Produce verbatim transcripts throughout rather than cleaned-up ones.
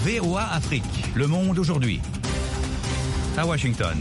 V O A Afrique, Le Monde aujourd'hui. À Washington.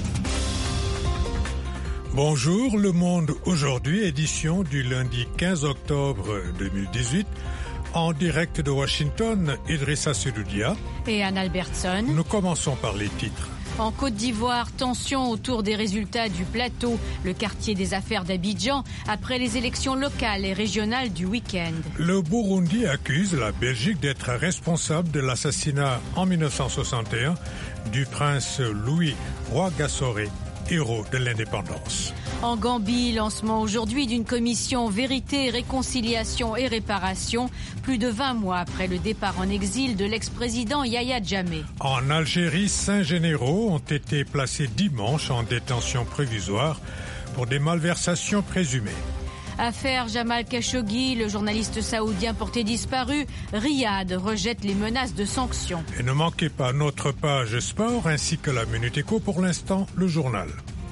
Bonjour, Le Monde aujourd'hui, édition du lundi quinze octobre deux mille dix-huit. En direct de Washington, Idrissa Sedoudia et Anne Albertson. Nous commençons par les titres. En Côte d'Ivoire, tension autour des résultats du Plateau, le quartier des affaires d'Abidjan, après les élections locales et régionales du week-end. Le Burundi accuse la Belgique d'être responsable de l'assassinat en mille neuf cent soixante et un du prince Louis Rwagasore, héros de l'indépendance. En Gambie, lancement aujourd'hui d'une commission Vérité, Réconciliation et Réparation, plus de vingt mois après le départ en exil de l'ex-président Yahya Jammeh. En Algérie, cinq généraux ont été placés dimanche en détention provisoire pour des malversations présumées. Affaire Jamal Khashoggi, le journaliste saoudien porté disparu, Riyad rejette les menaces de sanctions. Et ne manquez pas notre page sport ainsi que la Minute Éco. Pour l'instant, le journal.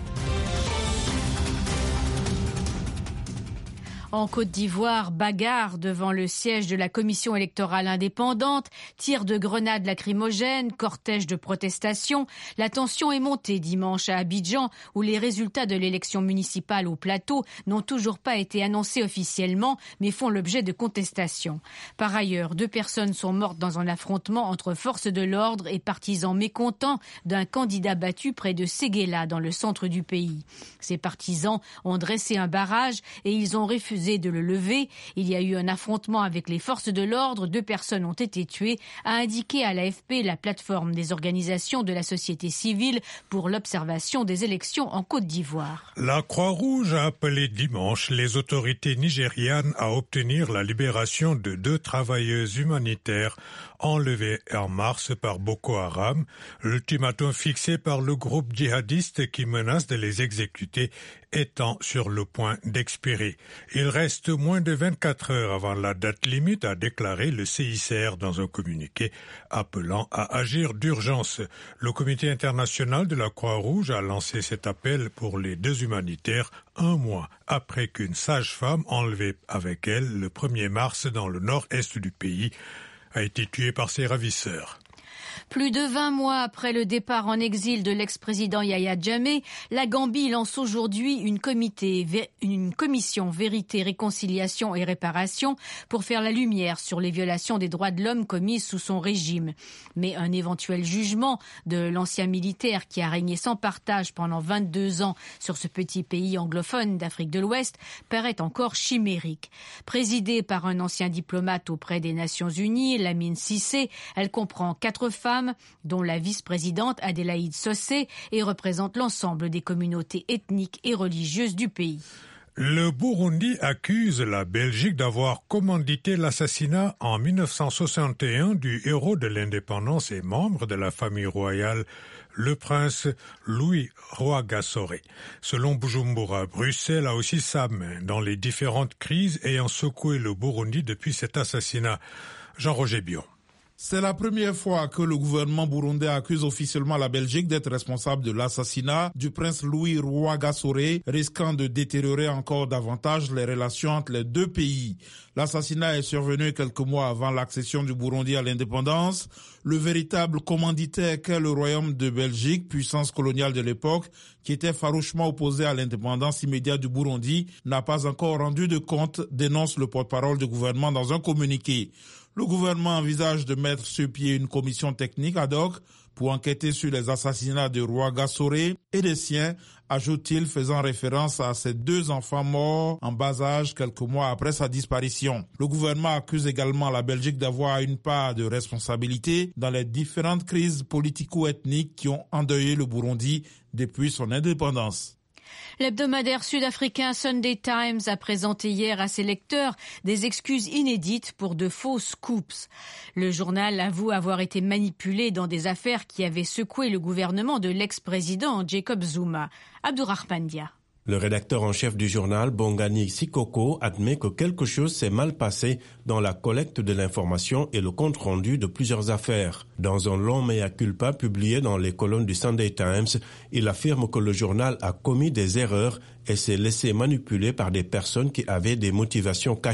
En Côte d'Ivoire, bagarre devant le siège de la commission électorale indépendante, tir de grenades lacrymogènes, cortège de protestations. La tension est montée dimanche à Abidjan, où les résultats de l'élection municipale au Plateau n'ont toujours pas été annoncés officiellement, mais font l'objet de contestations. Par ailleurs, deux personnes sont mortes dans un affrontement entre forces de l'ordre et partisans mécontents d'un candidat battu près de Séguéla, dans le centre du pays. Ces partisans ont dressé un barrage et ils ont refusé de le lever. Il y a eu un affrontement avec les forces de l'ordre. Deux personnes ont été tuées, a indiqué à l'A F P la plateforme des organisations de la société civile pour l'observation des élections en Côte d'Ivoire. La Croix-Rouge a appelé dimanche les autorités nigérianes à obtenir la libération de deux travailleuses humanitaires enlevées en mars par Boko Haram, l'ultimatum fixé par le groupe djihadiste qui menace de les exécuter étant sur le point d'expirer. Il reste moins de vingt-quatre heures avant la date limite, a déclaré le C I C R dans un communiqué appelant à agir d'urgence. Le Comité international de la Croix-Rouge a lancé cet appel pour les deux humanitaires un mois après qu'une sage-femme enlevée avec elle le premier mars dans le nord-est du pays a été tuée par ses ravisseurs. Plus de vingt mois après le départ en exil de l'ex-président Yahya Jammeh, la Gambie lance aujourd'hui une, comité, une commission Vérité, Réconciliation et Réparation pour faire la lumière sur les violations des droits de l'homme commises sous son régime. Mais un éventuel jugement de l'ancien militaire qui a régné sans partage pendant vingt-deux ans sur ce petit pays anglophone d'Afrique de l'Ouest paraît encore chimérique. Présidée par un ancien diplomate auprès des Nations Unies, Lamine Cissé, elle comprend quatre femmes, dont la vice-présidente Adélaïde Sossé, et représente l'ensemble des communautés ethniques et religieuses du pays. Le Burundi accuse la Belgique d'avoir commandité l'assassinat en mille neuf cent soixante et un du héros de l'indépendance et membre de la famille royale, le prince Louis Rwagasore. Selon Bujumbura, Bruxelles a aussi sa main dans les différentes crises ayant secoué le Burundi depuis cet assassinat. Jean-Roger Bion. C'est la première fois que le gouvernement burundais accuse officiellement la Belgique d'être responsable de l'assassinat du prince Louis Rwagasore, risquant de détériorer encore davantage les relations entre les deux pays. L'assassinat est survenu quelques mois avant l'accession du Burundi à l'indépendance. Le véritable commanditaire qu'est le royaume de Belgique, puissance coloniale de l'époque, qui était farouchement opposé à l'indépendance immédiate du Burundi, n'a pas encore rendu de compte, dénonce le porte-parole du gouvernement dans un communiqué. Le gouvernement envisage de mettre sur pied une commission technique ad hoc pour enquêter sur les assassinats de Rwagasore et des siens, ajoute-t-il, faisant référence à ses deux enfants morts en bas âge quelques mois après sa disparition. Le gouvernement accuse également la Belgique d'avoir une part de responsabilité dans les différentes crises politico-ethniques qui ont endeuillé le Burundi depuis son indépendance. L'hebdomadaire sud-africain Sunday Times a présenté hier à ses lecteurs des excuses inédites pour de faux scoops. Le journal avoue avoir été manipulé dans des affaires qui avaient secoué le gouvernement de l'ex-président Jacob Zuma. Abdourahmane Dia. Le rédacteur en chef du journal, Bongani Sikoko, admet que quelque chose s'est mal passé dans la collecte de l'information et le compte-rendu de plusieurs affaires. Dans un long mea culpa publié dans les colonnes du Sunday Times, il affirme que le journal a commis des erreurs et s'est laissé manipuler par des personnes qui avaient des motivations cachées.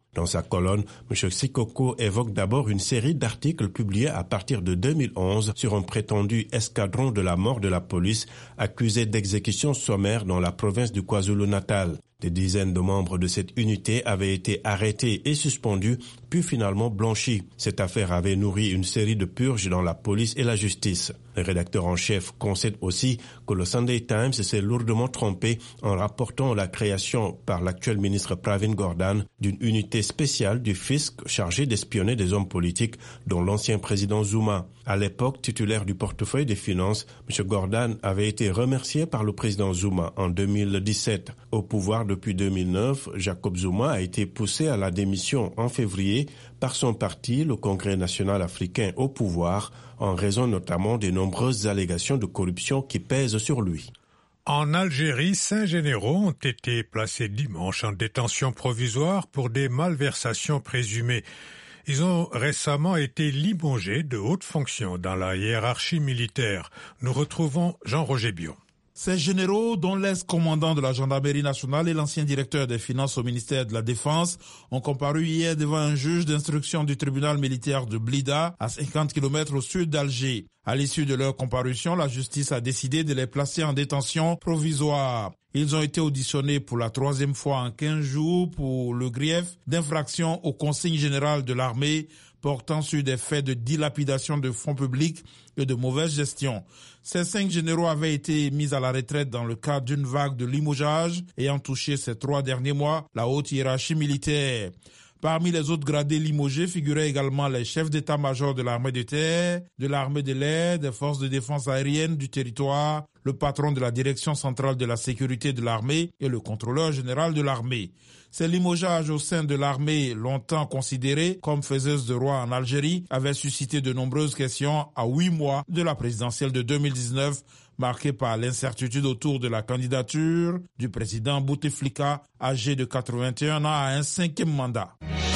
Dans sa colonne, M. Sikoko évoque d'abord une série d'articles publiés à partir de deux mille onze sur un prétendu escadron de la mort de la police accusé d'exécution sommaire dans la province du KwaZulu-Natal. Des dizaines de membres de cette unité avaient été arrêtés et suspendus, puis finalement blanchis. Cette affaire avait nourri une série de purges dans la police et la justice. Le rédacteur en chef concède aussi que le Sunday Times s'est lourdement trompé en rapportant la création par l'actuel ministre Pravin Gordhan d'une unité spéciale du fisc chargée d'espionner des hommes politiques, dont l'ancien président Zuma. À l'époque, titulaire du portefeuille des finances, M. Gordhan avait été remercié par le président Zuma en deux mille dix-sept. Au pouvoir depuis deux mille neuf, Jacob Zuma a été poussé à la démission en février par son parti, le Congrès national africain au pouvoir, en raison notamment des nombreuses allégations de corruption qui pèsent sur lui. En Algérie, cinq généraux ont été placés dimanche en détention provisoire pour des malversations présumées. Ils ont récemment été limogés de hautes fonctions dans la hiérarchie militaire. Nous retrouvons Jean-Roger Bion. Ces généraux, dont l'ex-commandant de la gendarmerie nationale et l'ancien directeur des finances au ministère de la Défense, ont comparu hier devant un juge d'instruction du tribunal militaire de Blida, à cinquante kilomètres au sud d'Alger. À l'issue de leur comparution, la justice a décidé de les placer en détention provisoire. Ils ont été auditionnés pour la troisième fois en quinze jours pour le grief d'infraction aux consignes générales de l'armée portant sur des faits de dilapidation de fonds publics et de mauvaise gestion. Ces cinq généraux avaient été mis à la retraite dans le cadre d'une vague de limogeage ayant touché ces trois derniers mois la haute hiérarchie militaire. Parmi les autres gradés limogés figuraient également les chefs d'état-major de l'armée de terre, de l'armée de l'air, des forces de défense aérienne du territoire, le patron de la direction centrale de la sécurité de l'armée et le contrôleur général de l'armée. Ces limogeages au sein de l'armée, longtemps considérés comme faiseuses de roi en Algérie, avaient suscité de nombreuses questions à huit mois de la présidentielle de deux mille dix-neuf, marquée par l'incertitude autour de la candidature du président Bouteflika, âgé de quatre-vingt-un ans, à un cinquième mandat.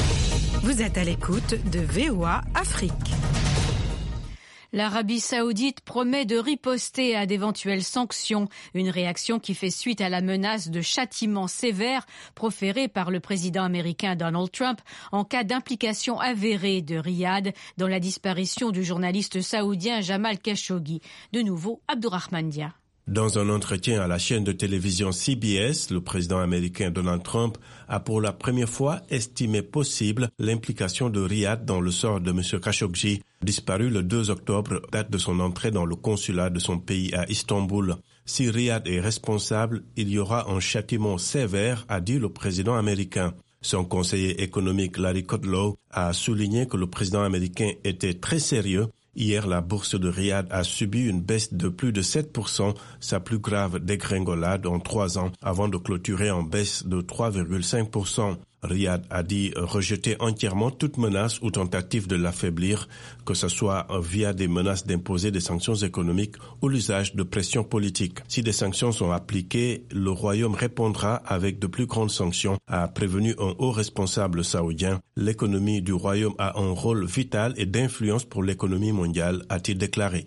Vous êtes à l'écoute de V O A Afrique. L'Arabie saoudite promet de riposter à d'éventuelles sanctions, une réaction qui fait suite à la menace de châtiment sévère proférée par le président américain Donald Trump en cas d'implication avérée de Riyad dans la disparition du journaliste saoudien Jamal Khashoggi. De nouveau, Abdourahmane Dia. Dans un entretien à la chaîne de télévision C B S, le président américain Donald Trump a pour la première fois estimé possible l'implication de Riyad dans le sort de M. Khashoggi, disparu le deux octobre, date de son entrée dans le consulat de son pays à Istanbul. Si Riyad est responsable, il y aura un châtiment sévère, a dit le président américain. Son conseiller économique Larry Kudlow a souligné que le président américain était très sérieux. Hier, la bourse de Riyad a subi une baisse de plus de sept pour cent, sa plus grave dégringolade en trois ans, avant de clôturer en baisse de trois virgule cinq pour cent. Riyad a dit rejeter entièrement toute menace ou tentative de l'affaiblir, que ce soit via des menaces d'imposer des sanctions économiques ou l'usage de pression politique. Si des sanctions sont appliquées, le Royaume répondra avec de plus grandes sanctions, a prévenu un haut responsable saoudien. L'économie du Royaume a un rôle vital et d'influence pour l'économie mondiale, a-t-il déclaré.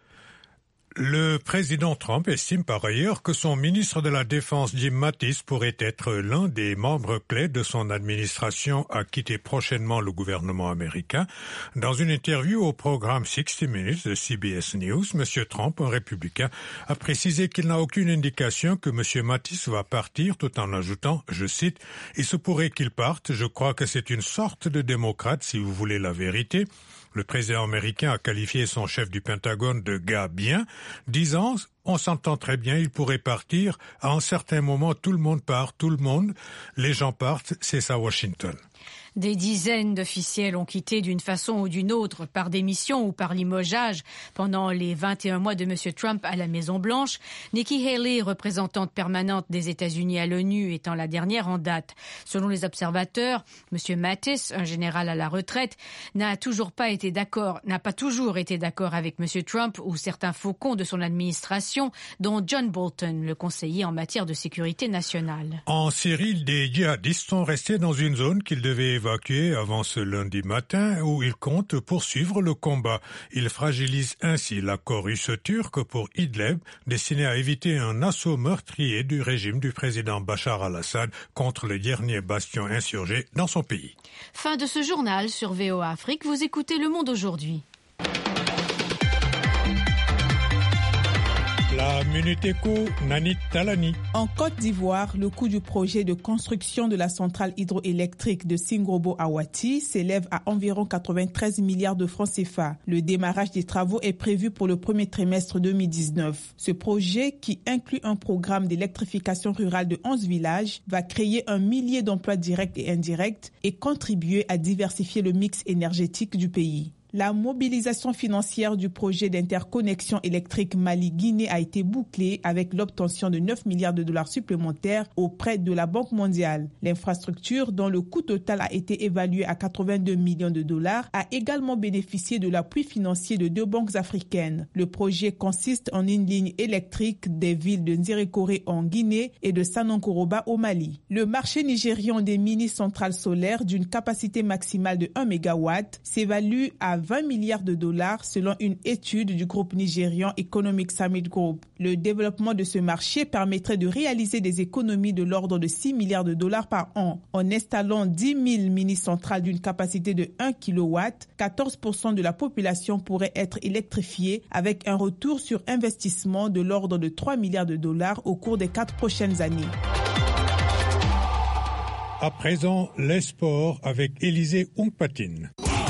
Le président Trump estime par ailleurs que son ministre de la Défense Jim Mattis pourrait être l'un des membres clés de son administration à quitter prochainement le gouvernement américain. Dans une interview au programme sixty minutes de C B S News, M. Trump, un républicain, a précisé qu'il n'a aucune indication que M. Mattis va partir, tout en ajoutant, je cite, « Il se pourrait qu'il parte, je crois que c'est une sorte de démocrate si vous voulez la vérité ». Le président américain a qualifié son chef du Pentagone de gars bien, disant « On s'entend très bien, il pourrait partir. À un certain moment, tout le monde part, tout le monde. Les gens partent, c'est ça Washington. » Des dizaines d'officiels ont quitté d'une façon ou d'une autre, par démission ou par limogeage, pendant les vingt et un mois de M. Trump à la Maison-Blanche. Nikki Haley, représentante permanente des États-Unis à l'ONU, étant la dernière en date. Selon les observateurs, M. Mattis, un général à la retraite, n'a toujours pas été d'accord, n'a pas toujours été d'accord avec M. Trump ou certains faucons de son administration, dont John Bolton, le conseiller en matière de sécurité nationale. En Syrie, des djihadistes sont restés dans une zone qu'ils devaient évacués avant ce lundi matin où ils comptent poursuivre le combat. Ils fragilisent ainsi l'accord russe-turc pour Idlib, destiné à éviter un assaut meurtrier du régime du président Bachar al-Assad contre le dernier bastion insurgé dans son pays. Fin de ce journal sur V O A Afrique. Vous écoutez Le Monde aujourd'hui. La Minute Éco, Nanit Talani. En Côte d'Ivoire, le coût du projet de construction de la centrale hydroélectrique de Singrobo-Awati s'élève à environ quatre-vingt-treize milliards de francs C F A. Le démarrage des travaux est prévu pour le premier trimestre deux mille dix-neuf. Ce projet, qui inclut un programme d'électrification rurale de onze villages, va créer un millier d'emplois directs et indirects et contribuer à diversifier le mix énergétique du pays. La mobilisation financière du projet d'interconnexion électrique Mali-Guinée a été bouclée avec l'obtention de neuf milliards de dollars supplémentaires auprès de la Banque mondiale. L'infrastructure, dont le coût total a été évalué à quatre-vingt-deux millions de dollars, a également bénéficié de l'appui financier de deux banques africaines. Le projet consiste en une ligne électrique des villes de Nzérékoré en Guinée et de Sanonkoroba au Mali. Le marché nigérian des mini-centrales solaires d'une capacité maximale de un mégawatt s'évalue à vingt milliards de dollars selon une étude du groupe nigérian Economic Summit Group. Le développement de ce marché permettrait de réaliser des économies de l'ordre de six milliards de dollars par an. En installant dix mille mini-centrales d'une capacité de un kilowatt, quatorze pour cent de la population pourrait être électrifiée avec un retour sur investissement de l'ordre de trois milliards de dollars au cours des quatre prochaines années. À présent, les sports avec Élisée Oungpatine.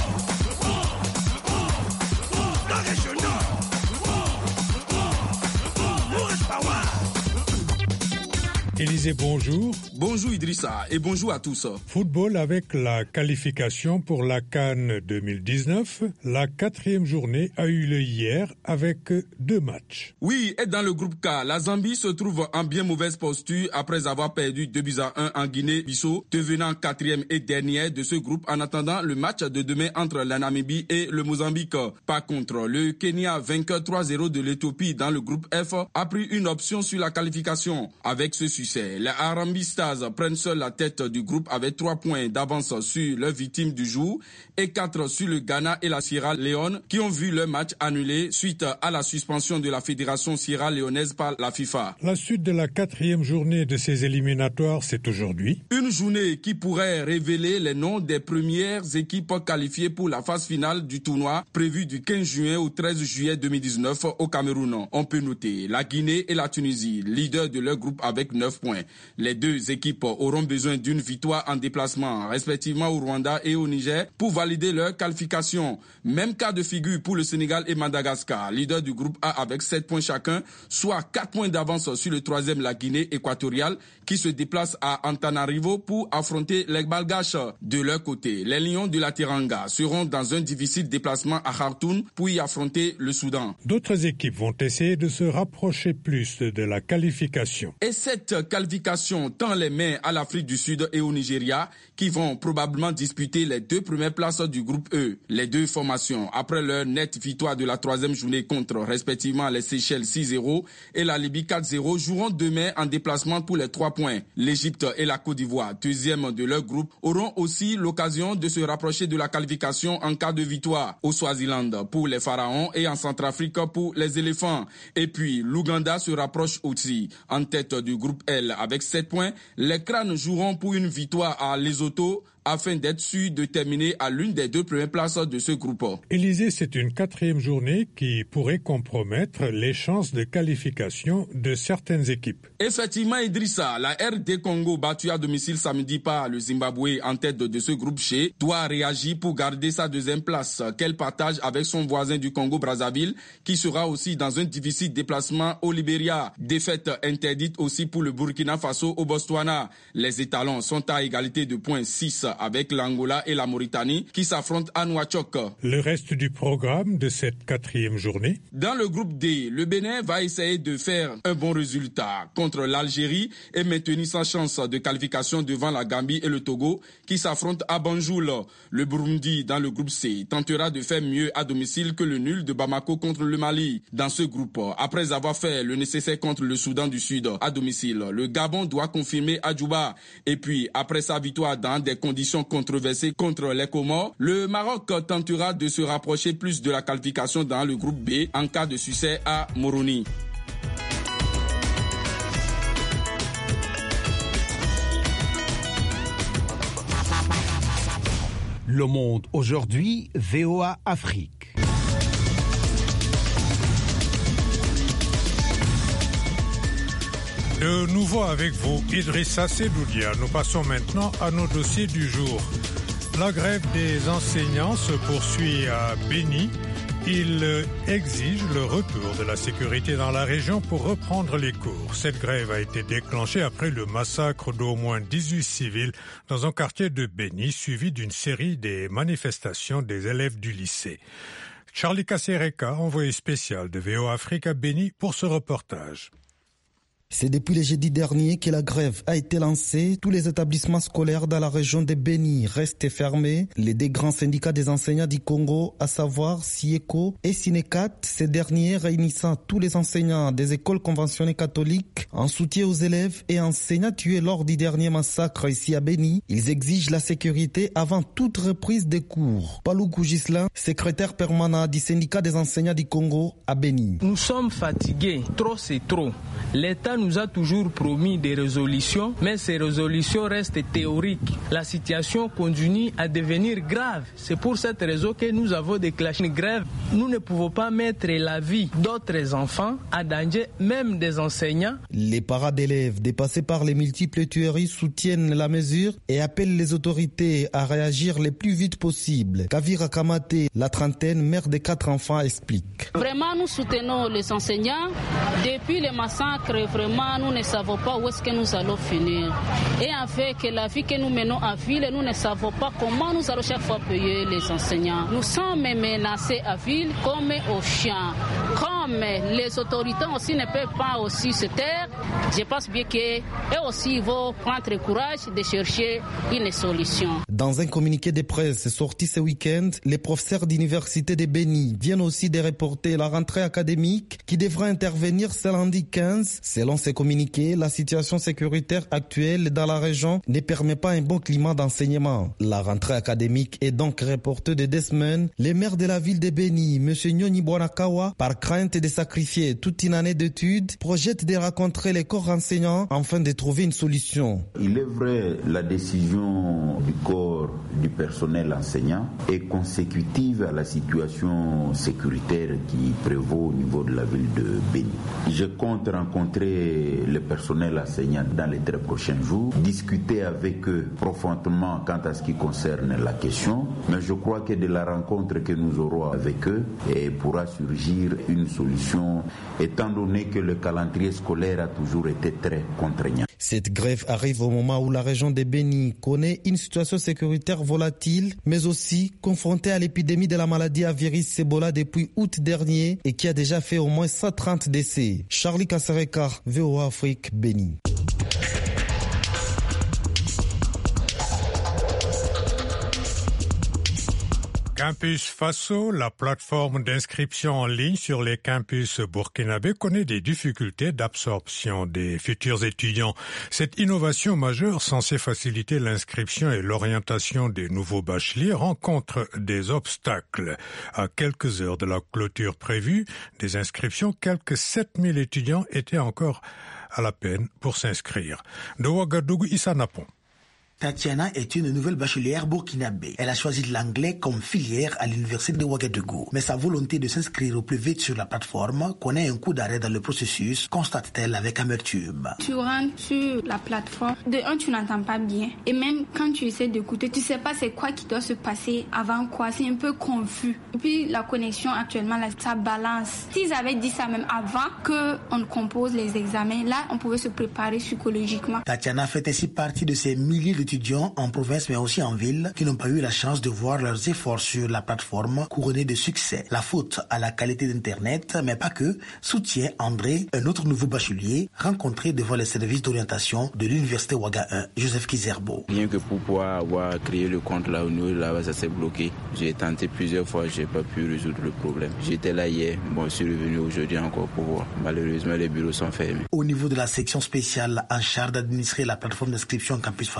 Élisée, bonjour. Bonjour Idrissa et bonjour à tous. Football avec la qualification pour la CAN deux mille dix-neuf. La quatrième journée a eu lieu hier avec deux matchs. Oui, et dans le groupe K, la Zambie se trouve en bien mauvaise posture après avoir perdu deux buts à un en Guinée-Bissau, devenant quatrième et dernière de ce groupe en attendant le match de demain entre la Namibie et le Mozambique. Par contre, le Kenya, vainqueur trois zéro de l'Éthiopie dans le groupe F, a pris une option sur la qualification. Avec ce succès, les Harambee Stars prennent seuls la tête du groupe avec trois points d'avance sur leurs victimes du jour et quatre sur le Ghana et la Sierra Leone qui ont vu leur match annulé suite à la suspension de la fédération sierra-léonaise par la FIFA. La suite de la quatrième journée de ces éliminatoires, c'est aujourd'hui. Une journée qui pourrait révéler les noms des premières équipes qualifiées pour la phase finale du tournoi prévu du quinze juin au treize juillet deux mille dix-neuf au Cameroun. On peut noter la Guinée et la Tunisie, leaders de leur groupe avec neuf points. Les deux équipes auront besoin d'une victoire en déplacement, respectivement au Rwanda et au Niger, pour valider leur qualification. Même cas de figure pour le Sénégal et Madagascar, leader du groupe A avec sept points chacun, soit quatre points d'avance sur le troisième, la Guinée équatoriale, qui se déplace à Antananarivo pour affronter les Balgaches. De leur côté, les Lions de la Teranga seront dans un difficile déplacement à Khartoum pour y affronter le Soudan. D'autres équipes vont essayer de se rapprocher plus de la qualification. Et cette qualification tend les mains à l'Afrique du Sud et au Nigeria, qui vont probablement disputer les deux premières places du groupe E. Les deux formations, après leur nette victoire de la troisième journée contre respectivement les Seychelles six zéro et la Libye quatre zéro, joueront demain en déplacement pour les trois points. L'Égypte et la Côte d'Ivoire, deuxième de leur groupe, auront aussi l'occasion de se rapprocher de la qualification en cas de victoire. Au Swaziland pour les Pharaons et en Centrafrique pour les éléphants. Et puis l'Ouganda se rapproche aussi en tête du groupe L avec sept points. Les Crânes joueront pour une victoire à Lesotho afin d'être sûr de terminer à l'une des deux premières places de ce groupe. Élysée, c'est une quatrième journée qui pourrait compromettre les chances de qualification de certaines équipes. Effectivement, Idrissa, la R D Congo, battue à domicile samedi par le Zimbabwe en tête de ce groupe G, doit réagir pour garder sa deuxième place qu'elle partage avec son voisin du Congo-Brazzaville, qui sera aussi dans un difficile déplacement au Libéria. Défaite interdite aussi pour le Burkina Faso au Botswana. Les étalons sont à égalité de points six avec l'Angola et la Mauritanie qui s'affrontent à Nouakchott. Le reste du programme de cette quatrième journée. Dans le groupe D, le Bénin va essayer de faire un bon résultat contre l'Algérie et maintenir sa chance de qualification devant la Gambie et le Togo qui s'affrontent à Banjul. Le Burundi, dans le groupe C, tentera de faire mieux à domicile que le nul de Bamako contre le Mali. Dans ce groupe, après avoir fait le nécessaire contre le Soudan du Sud à domicile, le Gabon doit confirmer à Djouba. Et puis, après sa victoire dans des conditions l'extradition controversée contre les Comores, le Maroc tentera de se rapprocher plus de la qualification dans le groupe B en cas de succès à Moroni. Le Monde aujourd'hui, V O A Afrique. De nouveau avec vous, Idrissa Sedoudia. Nous passons maintenant à nos dossiers du jour. La grève des enseignants se poursuit à Béni. Ils exigent le retour de la sécurité dans la région pour reprendre les cours. Cette grève a été déclenchée après le massacre d'au moins dix-huit civils dans un quartier de Béni, suivi d'une série de manifestations des élèves du lycée. Charlie Kassereka, envoyé spécial de V O A Afrique à Béni pour ce reportage. C'est depuis le jeudi dernier que la grève a été lancée. Tous les établissements scolaires dans la région de Béni restent fermés. Les deux grands syndicats des enseignants du Congo, à savoir SIECO et SINECAT, ces derniers réunissant tous les enseignants des écoles conventionnées catholiques en soutien aux élèves et enseignants tués lors du dernier massacre ici à Béni, ils exigent la sécurité avant toute reprise des cours. Palou Gisla, secrétaire permanent du syndicat des enseignants du Congo à Béni. Nous sommes fatigués, trop c'est trop. L'État nous a toujours promis des résolutions, mais ces résolutions restent théoriques. La situation continue à devenir grave. C'est pour cette raison que nous avons déclenché une grève. Nous ne pouvons pas mettre la vie d'autres enfants à danger, même des enseignants. Les parents d'élèves dépassés par les multiples tueries soutiennent la mesure et appellent les autorités à réagir le plus vite possible. Kavira Kamate, la trentaine, mère de quatre enfants, explique. Vraiment, nous soutenons les enseignants. Depuis le massacre, vraiment, nous ne savons pas où est-ce que nous allons finir. Et avec la vie que nous menons à ville, nous ne savons pas comment nous allons chaque fois payer les enseignants. Nous sommes menacés à ville comme au champ. Comme les autorités aussi ne peuvent pas aussi se taire, je pense bien qu'eux aussi vont prendre courage de chercher une solution. Dans un communiqué de presse sorti ce week-end, les professeurs d'université de Béni viennent aussi de reporter la rentrée académique qui devra intervenir ce lundi quinze. Selon ces communiqués, la situation sécuritaire actuelle dans la région ne permet pas un bon climat d'enseignement. La rentrée académique est donc reportée de deux semaines. Le maire de la ville de Béni, M. Nyoni Bwanakawa, par crainte de sacrifier toute une année d'études, projette de rencontrer les corps enseignants afin de trouver une solution. Il est vrai, la décision du corps du personnel enseignant est consécutive à la situation sécuritaire qui prévaut au niveau de la ville de Béni. Je compte rencontrer le personnel enseignant dans les très prochains jours, discuter avec eux profondément quant à ce qui concerne la question, mais je crois que de la rencontre que nous aurons avec eux et pourra surgir une solution, étant donné que le calendrier scolaire a toujours été très contraignant. Cette grève arrive au moment où la région de Béni connaît une situation sécuritaire volatile, mais aussi confrontée à l'épidémie de la maladie à virus Ebola depuis août dernier et qui a déjà fait au moins cent trente décès. Charlie Kassereka, V O A Afrique, Béni. Campus Faso, la plateforme d'inscription en ligne sur les campus burkinabés, connaît des difficultés d'absorption des futurs étudiants. Cette innovation majeure censée faciliter l'inscription et l'orientation des nouveaux bacheliers rencontre des obstacles. À quelques heures de la clôture prévue des inscriptions, quelques sept mille étudiants étaient encore à la peine pour s'inscrire. De Ouagadougou, Issa Napon. Tatiana est une nouvelle bachelière burkinabé. Elle a choisi l'anglais comme filière à l'université de Ouagadougou. Mais sa volonté de s'inscrire au plus vite sur la plateforme connaît un coup d'arrêt dans le processus, constate-t-elle avec amertume. Tu rentres sur la plateforme, de un, tu n'entends pas bien. Et même quand tu essaies d'écouter, tu sais pas c'est quoi qui doit se passer avant quoi. C'est un peu confus. Et puis la connexion actuellement, là, ça balance. S'ils avaient dit ça même avant qu'on compose les examens, là, on pouvait se préparer psychologiquement. Tatiana fait ainsi partie de ces milliers d'étudiants étudiants en province mais aussi en ville qui n'ont pas eu la chance de voir leurs efforts sur la plateforme couronnés de succès. La faute à la qualité d'Internet, mais pas que, soutient André, un autre nouveau bachelier rencontré devant les services d'orientation de l'université Ouaga un, Joseph Kizerbo. Rien que pour pouvoir avoir créé le compte là où nous, là ça s'est bloqué. J'ai tenté plusieurs fois, j'ai pas pu résoudre le problème. J'étais là hier, bon, je suis revenu aujourd'hui encore pour voir. Malheureusement, les bureaux sont fermés. Au niveau de la section spéciale en charge d'administrer la plateforme d'inscription Campus Faso,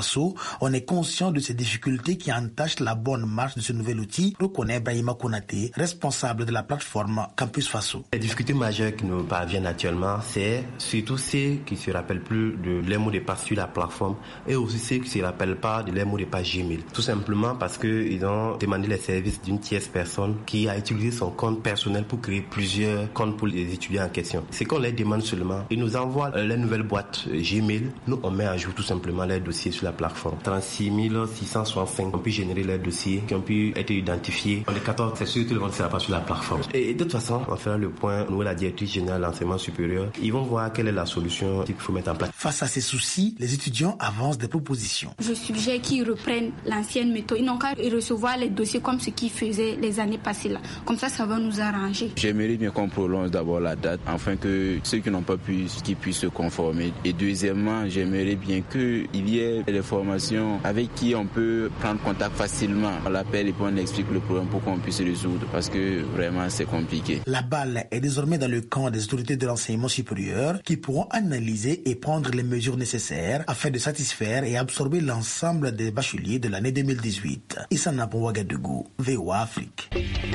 on est conscient de ces difficultés qui entachent la bonne marche de ce nouvel outil, reconnaît Brahima Konaté, responsable de la plateforme Campus Faso. Les difficultés majeures qui nous parviennent actuellement, c'est surtout ceux qui ne se rappellent plus de leurs mots de passe sur la plateforme et aussi ceux qui ne se rappellent pas de leurs mots de passe Gmail. Tout simplement parce qu'ils ont demandé les services d'une tierce personne qui a utilisé son compte personnel pour créer plusieurs comptes pour les étudiants en question. C'est qu'on les demande seulement. Ils nous envoient les nouvelles boîtes Gmail. Nous, on met à jour tout simplement les dossiers sur la plateforme. trente-six mille six cent soixante-cinq ont pu générer les dossiers qui ont pu être identifiés. En les quatorze, c'est sûr que tout le monde ne sera pas sur la plateforme. Et de toute façon, on fera le point, nous, la directrice générale de l'enseignement supérieur, ils vont voir quelle est la solution qu'il faut mettre en place. Face à ces soucis, les étudiants avancent des propositions. Je suggère qu'ils reprennent l'ancienne méthode. Ils n'ont qu'à recevoir les dossiers comme ce qu'ils faisaient les années passées là. Comme ça, ça va nous arranger. J'aimerais bien qu'on prolonge d'abord la date, afin que ceux qui n'ont pas pu, qu'ils puissent se conformer. Et deuxièmement, j'aimerais bien qu'il y ait des formations avec qui on peut prendre contact facilement. On l'appelle et puis on explique le problème pour qu'on puisse résoudre, parce que vraiment c'est compliqué. La balle est désormais dans le camp des autorités de l'enseignement supérieur qui pourront analyser et prendre les mesures nécessaires afin de satisfaire et absorber l'ensemble des bacheliers de l'année deux mille dix-huit. Issa Napon Ouagadougou, V O A Afrique.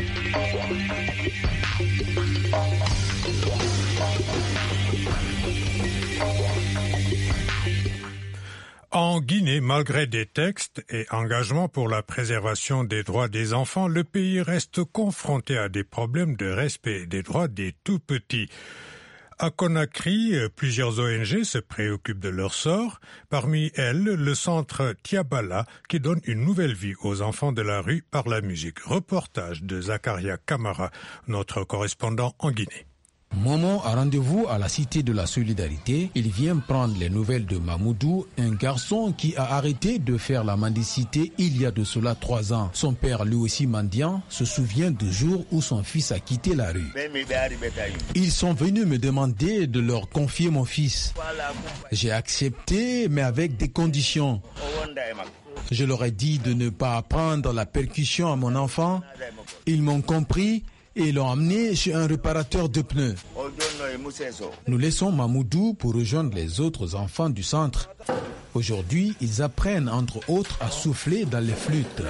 En Guinée, malgré des textes et engagements pour la préservation des droits des enfants, le pays reste confronté à des problèmes de respect des droits des tout-petits. À Conakry, plusieurs O N G se préoccupent de leur sort. Parmi elles, le centre Tiabala, qui donne une nouvelle vie aux enfants de la rue par la musique. Reportage de Zakaria Kamara, notre correspondant en Guinée. Momo a rendez-vous à la Cité de la Solidarité. Il vient prendre les nouvelles de Mamoudou, un garçon qui a arrêté de faire la mendicité il y a de cela trois ans. Son père, lui aussi mendiant, se souvient du jour où son fils a quitté la rue. Ils sont venus me demander de leur confier mon fils. J'ai accepté, mais avec des conditions. Je leur ai dit de ne pas apprendre la percussion à mon enfant. Ils m'ont compris et l'ont amené chez un réparateur de pneus. Nous laissons Mamoudou pour rejoindre les autres enfants du centre. Aujourd'hui, ils apprennent entre autres à souffler dans les flûtes.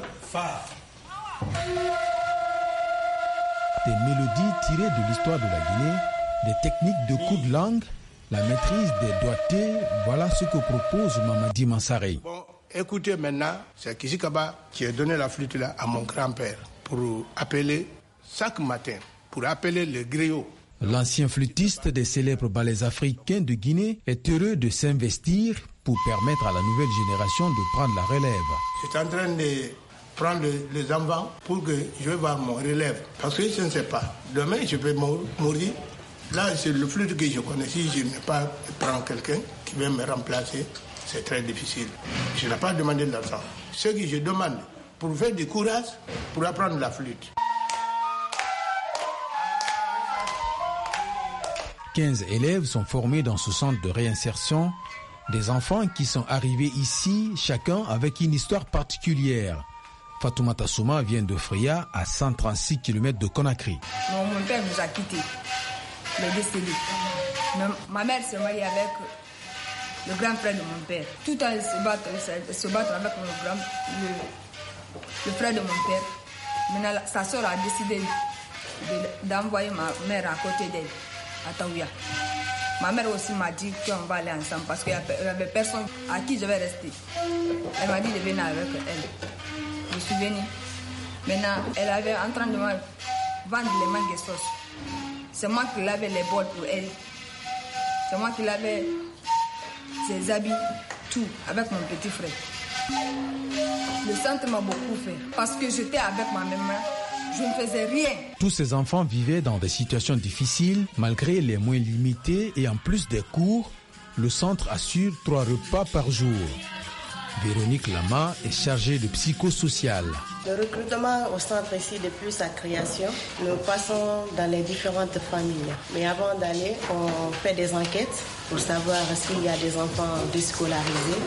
Des mélodies tirées de l'histoire de la Guinée, des techniques de coups de langue, la maîtrise des doigtés, voilà ce que propose Mamadi Mansaré. Bon, écoutez maintenant, c'est Kishikaba qui a donné la flûte là à mon grand-père pour appeler chaque matin, pour appeler le griot. L'ancien flûtiste des célèbres ballets africains de Guinée est heureux de s'investir pour permettre à la nouvelle génération de prendre la relève. Je suis en train de prendre les enfants pour que je vais voir mon relève. Parce que je ne sais pas. Demain, je peux mourir. Là, c'est le flûte que je connais. Si je ne pas prendre quelqu'un qui va me remplacer, c'est très difficile. Je n'ai pas demandé d'argent. Ce que je demande pour faire du courage, pour apprendre la flûte. quinze élèves sont formés dans ce centre de réinsertion, des enfants qui sont arrivés ici, chacun avec une histoire particulière. Fatoumata Souma vient de Freya, à cent trente-six kilomètres de Conakry. Mon, mon père nous a quittés, il est décédé. Ma mère s'est mariée avec le grand frère de mon père. Tout le temps, elle se bat, elle se bat avec mon grand, le, le frère de mon père. Maintenant, sa soeur a décidé de, d'envoyer ma mère à côté d'elle. À Taouya. Ma mère aussi m'a dit qu'on va aller ensemble parce qu'il n'y avait personne à qui je vais rester. Elle m'a dit de venir avec elle. Je suis venue. Maintenant, elle avait en train de vendre les mangues sauce. C'est moi qui lavais les bols pour elle. C'est moi qui lavais ses habits, tout, avec mon petit frère. Le centre m'a beaucoup fait parce que j'étais avec ma maman. Je ne faisais rien. Tous ces enfants vivaient dans des situations difficiles, malgré les moyens limités et en plus des cours, le centre assure trois repas par jour. Véronique Lama est chargée de psychosocial. Le recrutement au centre ici, depuis sa création, nous passons dans les différentes familles. Mais avant d'aller, on fait des enquêtes pour savoir s'il y a des enfants déscolarisés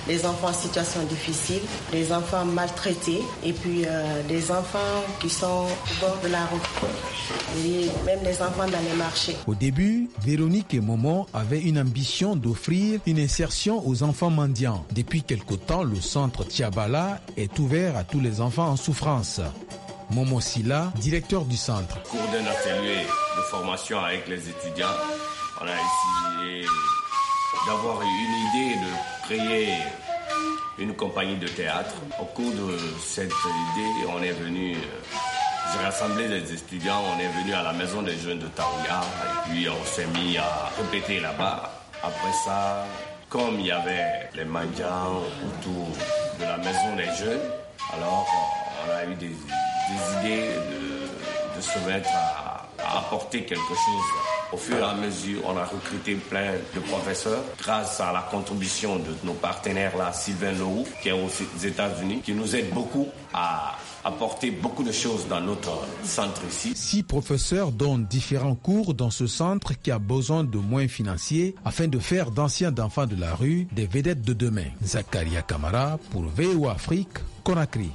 des enfants en situation difficile, des enfants maltraités et puis euh, des enfants qui sont au bord de la route et même des enfants dans les marchés. Au début, Véronique et Momo avaient une ambition d'offrir une insertion aux enfants mendiants. Depuis quelque temps, le centre Tiabala est ouvert à tous les enfants en souffrance. Momo Silla, directeur du centre. Au cours d'un atelier de formation avec les étudiants, on a essayé d'avoir une idée de créer une compagnie de théâtre. Au cours de cette idée, on est venu, j'ai rassemblé les étudiants, on est venu à la maison des jeunes de Taouya et puis on s'est mis à répéter là-bas. Après ça, comme il y avait les mendiants autour de la maison des jeunes, alors on a eu des, des idées de, de se mettre à, à apporter quelque chose. Au fur et à mesure, on a recruté plein de professeurs grâce à la contribution de nos partenaires là, Sylvain Leroux, qui est aux États-Unis, qui nous aide beaucoup à apporter beaucoup de choses dans notre centre ici. Six professeurs donnent différents cours dans ce centre qui a besoin de moyens financiers afin de faire d'anciens enfants de la rue des vedettes de demain. Zakaria Kamara pour V O A Afrique, Conakry.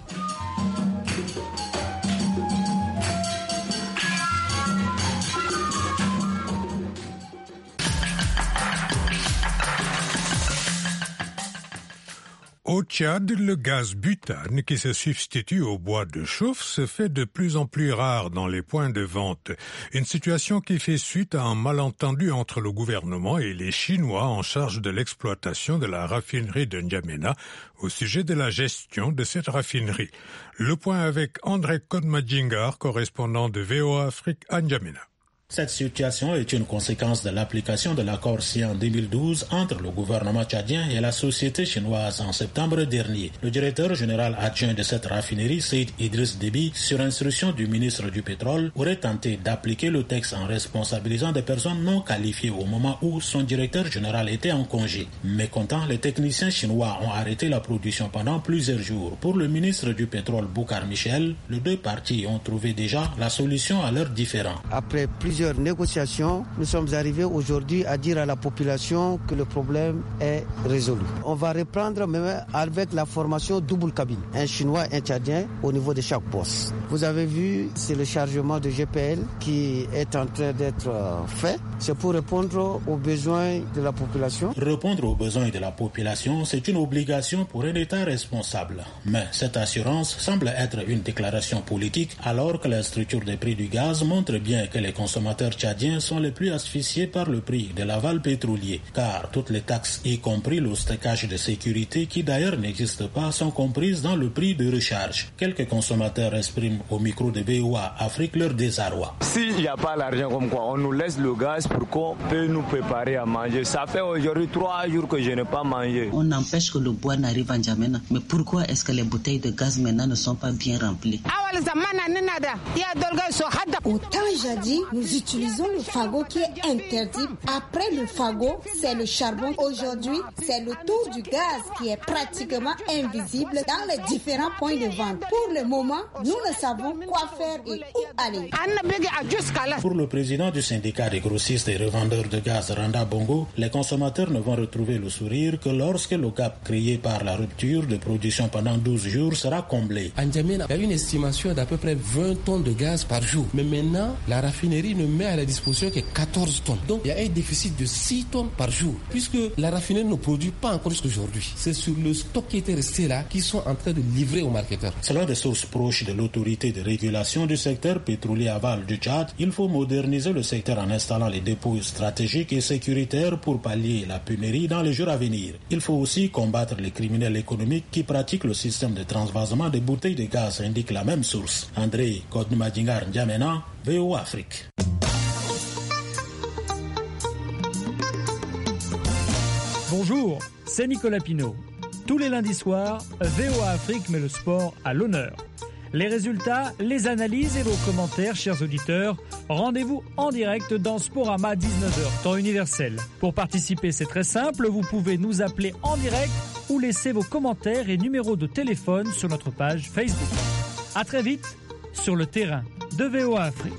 Au Tchad, le gaz butane qui se substitue au bois de chauffe se fait de plus en plus rare dans les points de vente. Une situation qui fait suite à un malentendu entre le gouvernement et les Chinois en charge de l'exploitation de la raffinerie de N'Djamena au sujet de la gestion de cette raffinerie. Le point avec André Kodmadjingar, correspondant de V O A Afrique à N'Djamena. Cette situation est une conséquence de l'application de l'accord signé en deux mille douze entre le gouvernement tchadien et la société chinoise en septembre dernier. Le directeur général adjoint de cette raffinerie, Seyd Idriss Déby, sur instruction du ministre du Pétrole, aurait tenté d'appliquer le texte en responsabilisant des personnes non qualifiées au moment où son directeur général était en congé. Mécontents, les techniciens chinois ont arrêté la production pendant plusieurs jours. Pour le ministre du Pétrole, Boucar Michel, les deux parties ont trouvé déjà la solution à leurs différends. Après plusieurs négociations, nous sommes arrivés aujourd'hui à dire à la population que le problème est résolu. On va reprendre même avec la formation double cabine, un chinois, un tchadien au niveau de chaque poste. Vous avez vu, c'est le chargement de G P L qui est en train d'être fait. C'est pour répondre aux besoins de la population. Répondre aux besoins de la population, c'est une obligation pour un État responsable. Mais cette assurance semble être une déclaration politique alors que la structure des prix du gaz montre bien que les consommateurs tchadiens sont les plus asphyxiés par le prix de l'aval pétrolier, car toutes les taxes, y compris le stockage de sécurité, qui d'ailleurs n'existe pas, sont comprises dans le prix de recharge. Quelques consommateurs expriment au micro de V O A Afrique leur désarroi. S'il n'y a pas l'argent comme quoi, on nous laisse le gaz pour qu'on peut nous préparer à manger. Ça fait aujourd'hui trois jours que je n'ai pas mangé. On empêche que le bois n'arrive en N'Djamena. Mais pourquoi est-ce que les bouteilles de gaz maintenant ne sont pas bien remplies? Au temps jadis, nous utilisons le fagot qui est interdit. Après le fagot, c'est le charbon. Aujourd'hui, c'est le tour du gaz qui est pratiquement invisible dans les différents points de vente. Pour le moment, nous ne savons quoi faire et où aller. Pour le président du syndicat des grossistes et revendeurs de gaz, Randa Bongo, les consommateurs ne vont retrouver le sourire que lorsque le gap créé par la rupture de production pendant douze jours sera comblé. En N'Djamena, il y a une estimation d'à peu près vingt tonnes de gaz par jour. Mais maintenant, la raffinerie ne met à la disposition que quatorze tonnes. Donc, il y a un déficit de six tonnes par jour, puisque la raffinerie ne produit pas encore jusqu'aujourd'hui. C'est sur le stock qui était resté là qu'ils sont en train de livrer aux marketeurs. Selon des sources proches de l'autorité de régulation du secteur pétrolier aval du Tchad, il faut moderniser le secteur en installant les dépôts stratégiques et sécuritaires pour pallier la pénurie dans les jours à venir. Il faut aussi combattre les criminels économiques qui pratiquent le système de transvasement des bouteilles de gaz, indique la même source. André Kodmadjingar N'Djamena, V O A Afrique. Bonjour, c'est Nicolas Pinault. Tous les lundis soirs, V O A Afrique met le sport à l'honneur. Les résultats, les analyses et vos commentaires, chers auditeurs, rendez-vous en direct dans Sporama dix-neuf heures, temps universel. Pour participer, c'est très simple, vous pouvez nous appeler en direct ou laisser vos commentaires et numéros de téléphone sur notre page Facebook. À très vite sur le terrain de V O A Afrique.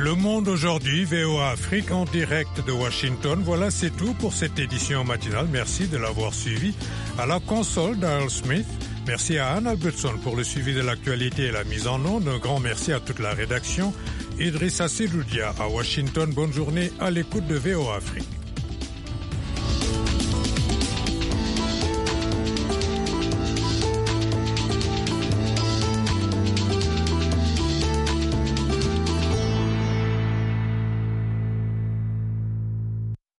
Le Monde aujourd'hui, V O A Afrique en direct de Washington. Voilà, c'est tout pour cette édition matinale. Merci de l'avoir suivi. À la console, Darrell Smith. Merci à Anne Albertson pour le suivi de l'actualité et la mise en onde. Un grand merci à toute la rédaction. Idrissa Seloudia à Washington. Bonne journée à l'écoute de V O A Afrique.